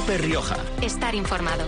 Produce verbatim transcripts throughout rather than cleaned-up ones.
COPE Rioja. Estar informado.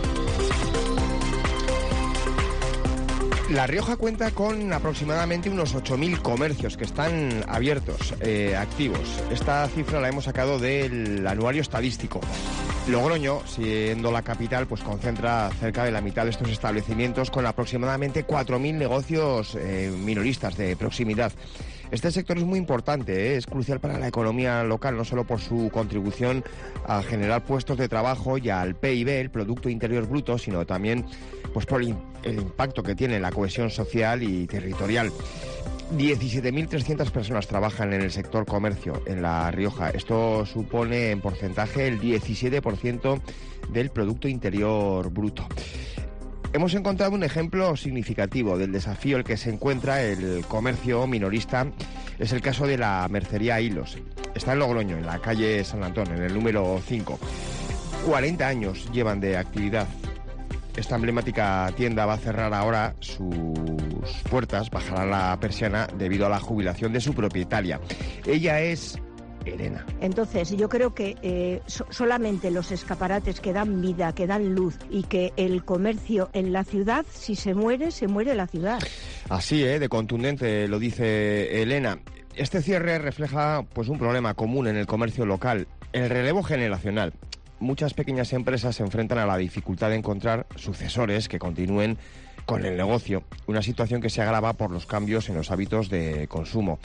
La Rioja cuenta con aproximadamente unos ocho mil comercios que están abiertos, eh, activos. Esta cifra la hemos sacado del anuario estadístico. Logroño, siendo la capital, pues concentra cerca de la mitad de estos establecimientos con aproximadamente cuatro mil negocios eh, minoristas de proximidad. Este sector es muy importante, ¿eh? Es crucial para la economía local, no solo por su contribución a generar puestos de trabajo y al P I B, el Producto Interior Bruto, sino también pues por el, el impacto que tiene en la cohesión social y territorial. diecisiete mil trescientas personas trabajan en el sector comercio en La Rioja. Esto supone en porcentaje el diecisiete por ciento del Producto Interior Bruto. Hemos encontrado un ejemplo significativo del desafío en el que se encuentra el comercio minorista. Es el caso de la mercería Hilos. Está en Logroño, en la calle San Antón, en el número cinco. cuarenta años llevan de actividad. Esta emblemática tienda va a cerrar ahora sus puertas, bajará la persiana debido a la jubilación de su propietaria. Ella es Elena. Entonces yo creo que eh, so- solamente los escaparates que dan vida, que dan luz, y que el comercio en la ciudad, si se muere, se muere la ciudad. Así, ¿eh? De contundente lo dice Elena. Este cierre refleja pues un problema común en el comercio local, el relevo generacional. Muchas pequeñas empresas se enfrentan a la dificultad de encontrar sucesores que continúen con el negocio, una situación que se agrava por los cambios en los hábitos de consumo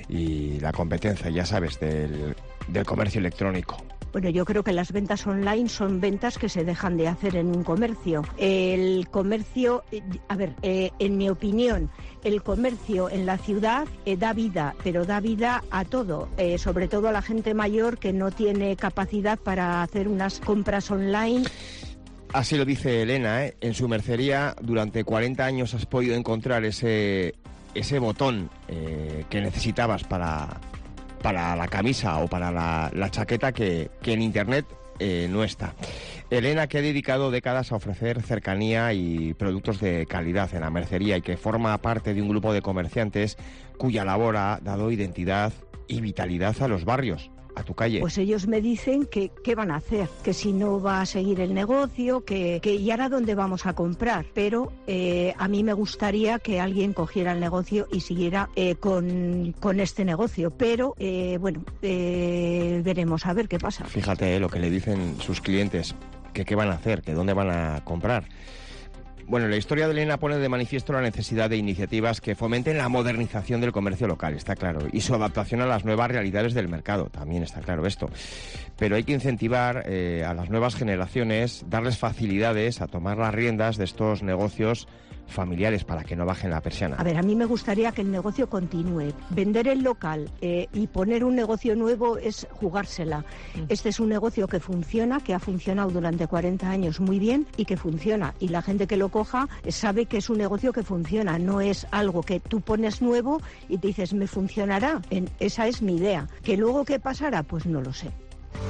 y la competencia, ya sabes, del, del comercio electrónico. Bueno, yo creo que las ventas online son ventas que se dejan de hacer en un comercio. El comercio, eh, a ver, eh, en mi opinión, el comercio en la ciudad eh, da vida, pero da vida a todo, eh, sobre todo a la gente mayor que no tiene capacidad para hacer unas compras online. Así lo dice Elena, ¿eh? En su mercería durante cuarenta años has podido encontrar ese, ese botón eh, que necesitabas para, para la camisa o para la, la chaqueta que, que en internet eh, no está. Elena, que ha dedicado décadas a ofrecer cercanía y productos de calidad en la mercería y que forma parte de un grupo de comerciantes cuya labor ha dado identidad y vitalidad a los barrios, a tu calle. Pues ellos me dicen que qué van a hacer, que si no va a seguir el negocio, que, que y ahora dónde vamos a comprar. Pero eh, a mí me gustaría que alguien cogiera el negocio y siguiera eh, con, con este negocio. Pero eh, bueno, eh, veremos a ver qué pasa. Fíjate eh, lo que le dicen sus clientes, que qué van a hacer, que dónde van a comprar. Bueno, la historia de Elena pone de manifiesto la necesidad de iniciativas que fomenten la modernización del comercio local, está claro, y su adaptación a las nuevas realidades del mercado, también está claro esto. Pero hay que incentivar eh, a las nuevas generaciones, darles facilidades a tomar las riendas de estos negocios familiares para que no bajen la persiana. A ver, a mí me gustaría que el negocio continúe. Vender el local eh, y poner un negocio nuevo es jugársela. Mm. Este es un negocio que funciona, que ha funcionado durante cuarenta años muy bien y que funciona. Y la gente que lo coja sabe que es un negocio que funciona, no es algo que tú pones nuevo y te dices, ¿me funcionará? En, esa es mi idea. ¿Que luego qué pasará? Pues no lo sé.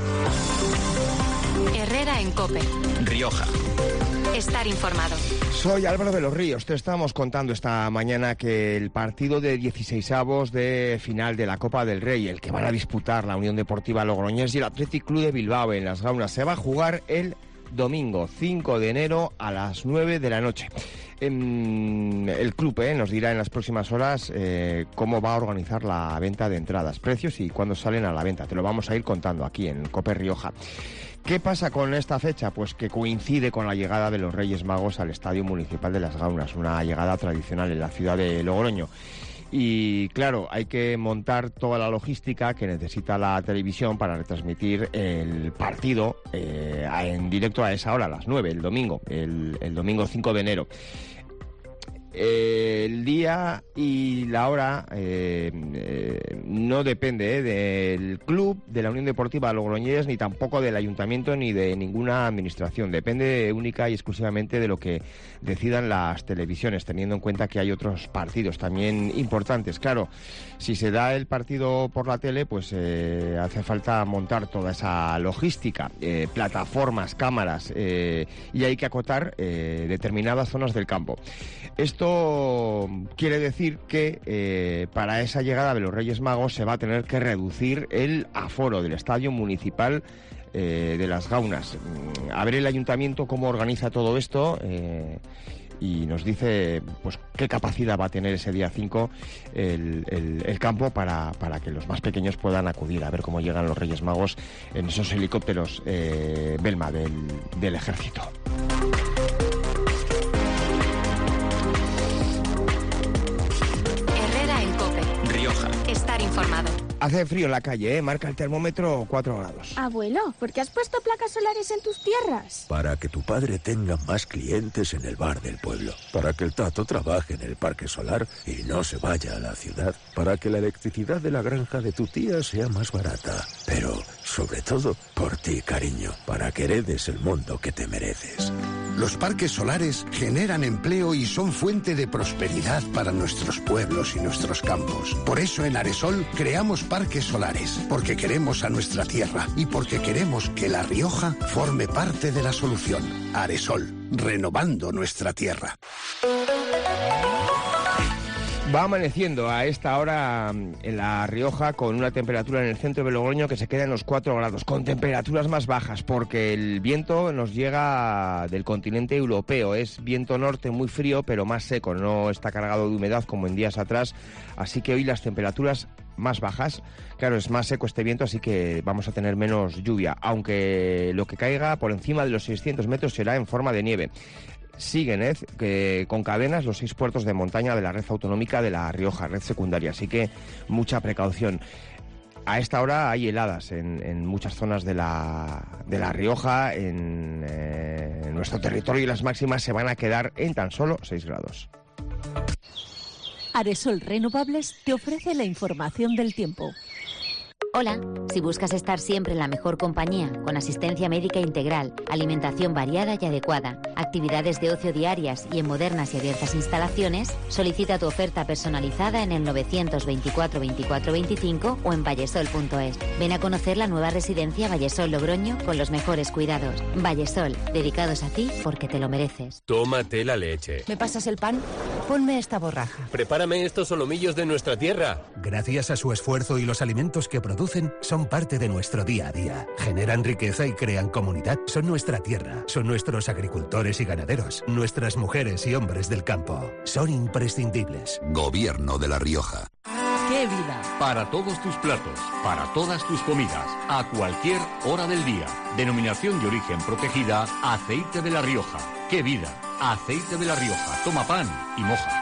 Herrera en COPE. Rioja. Estar informado. Soy Álvaro de los Ríos. Te estamos contando esta mañana que el partido de dieciseisavos de final de la Copa del Rey, el que van a disputar la Unión Deportiva Logroñés y el Athletic Club de Bilbao en Las Gaunas, se va a jugar el domingo cinco de enero a las nueve de la noche. El club eh, nos dirá en las próximas horas eh, cómo va a organizar la venta de entradas, precios y cuándo salen a la venta. Te lo vamos a ir contando aquí en COPE Rioja. ¿Qué pasa con esta fecha? Pues que coincide con la llegada de los Reyes Magos al Estadio Municipal de Las Gaunas, una llegada tradicional en la ciudad de Logroño. Y claro, hay que montar toda la logística que necesita la televisión para retransmitir el partido eh, en directo a esa hora, a las nueve, el domingo, el, el domingo cinco de enero. Eh, el día y la hora eh, eh, no depende eh, del club, de la Unión Deportiva Logroñés, ni tampoco del ayuntamiento ni de ninguna administración. Depende única y exclusivamente de lo que decidan las televisiones, teniendo en cuenta que hay otros partidos también importantes. Claro, si se da el partido por la tele, pues eh, hace falta montar toda esa logística, eh, plataformas, cámaras, eh, y hay que acotar eh, determinadas zonas del campo. Esto quiere decir que eh, para esa llegada de los Reyes Magos se va a tener que reducir el aforo del Estadio Municipal eh, de las Gaunas. A ver el ayuntamiento cómo organiza todo esto eh, y nos dice pues qué capacidad va a tener ese día cinco el, el, el campo para, para que los más pequeños puedan acudir a ver cómo llegan los Reyes Magos en esos helicópteros eh, Belma del, del ejército. Herrera en COPE. Rioja. Estar informado. Hace frío en la calle, ¿eh? Marca el termómetro cuatro grados. Abuelo, ¿por qué has puesto placas solares en tus tierras? Para que tu padre tenga más clientes en el bar del pueblo. Para que el Tato trabaje en el parque solar y no se vaya a la ciudad. Para que la electricidad de la granja de tu tía sea más barata. Pero, sobre todo, por ti, cariño. Para que heredes el mundo que te mereces. Los parques solares generan empleo y son fuente de prosperidad para nuestros pueblos y nuestros campos. Por eso en Aresol creamos parques solares, porque queremos a nuestra tierra y porque queremos que La Rioja forme parte de la solución. Aresol, renovando nuestra tierra. Va amaneciendo a esta hora en La Rioja con una temperatura en el centro de Logroño que se queda en los cuatro grados, con temperaturas más bajas porque el viento nos llega del continente europeo. Es viento norte muy frío pero más seco, no está cargado de humedad como en días atrás, así que hoy las temperaturas más bajas. Claro, es más seco este viento, así que vamos a tener menos lluvia, aunque lo que caiga por encima de los seiscientos metros será en forma de nieve. Siguen eh, que, con cadenas los seis puertos de montaña de la red autonómica de La Rioja, red secundaria, así que mucha precaución. A esta hora hay heladas en, en muchas zonas de La, de la Rioja, en, eh, en nuestro territorio, y las máximas se van a quedar en tan solo seis grados. Aresol Renovables te ofrece la información del tiempo. Hola, si buscas estar siempre en la mejor compañía, con asistencia médica integral, alimentación variada y adecuada, actividades de ocio diarias y en modernas y abiertas instalaciones, solicita tu oferta personalizada en el novecientos veinticuatro veinticuatro veinticinco o en vallesol punto es. Ven a conocer la nueva residencia Vallesol Logroño con los mejores cuidados. Vallesol, dedicados a ti porque te lo mereces. Tómate la leche. ¿Me pasas el pan? Ponme esta borraja. Prepárame estos solomillos de nuestra tierra. Gracias a su esfuerzo y los alimentos que producen, son parte de nuestro día a día. Generan riqueza y crean comunidad. Son nuestra tierra. Son nuestros agricultores y ganaderos. Nuestras mujeres y hombres del campo. Son imprescindibles. Gobierno de La Rioja. ¡Qué vida! Para todos tus platos, para todas tus comidas, a cualquier hora del día. Denominación de origen protegida, Aceite de La Rioja. ¡Qué vida! Aceite de La Rioja. Toma pan y moja.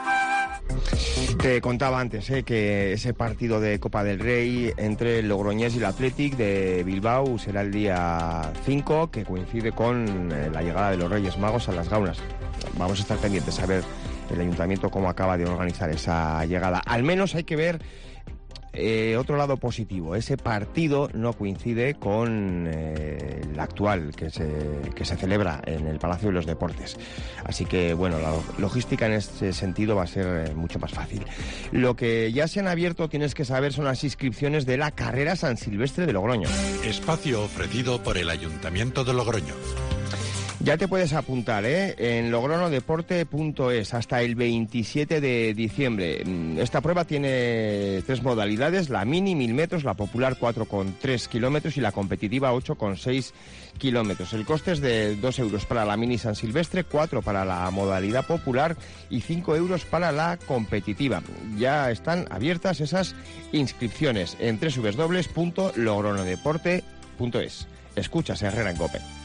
Te contaba antes eh, que ese partido de Copa del Rey entre el Logroñés y el Athletic de Bilbao será el día cinco, que coincide con eh, la llegada de los Reyes Magos a las Gaunas. Vamos a estar pendientes a ver el ayuntamiento cómo acaba de organizar esa llegada. Al menos hay que ver eh, otro lado positivo. Ese partido no coincide con eh, el actual que se, que se celebra en el Palacio de los Deportes. Así que, bueno, la logística en este sentido va a ser eh, mucho más fácil. Lo que ya se han abierto, tienes que saber, son las inscripciones de la Carrera San Silvestre de Logroño. Espacio ofrecido por el Ayuntamiento de Logroño. Ya te puedes apuntar, ¿eh? En logronodeporte punto es hasta el veintisiete de diciembre. Esta prueba tiene tres modalidades: la mini, mil metros, la popular, cuatro coma tres kilómetros, y la competitiva, ocho coma seis kilómetros. El coste es de dos euros para la mini San Silvestre, cuatro para la modalidad popular y cinco euros para la competitiva. Ya están abiertas esas inscripciones en doble u doble u doble u punto logronodeporte punto es. Escuchas Herrera en COPE.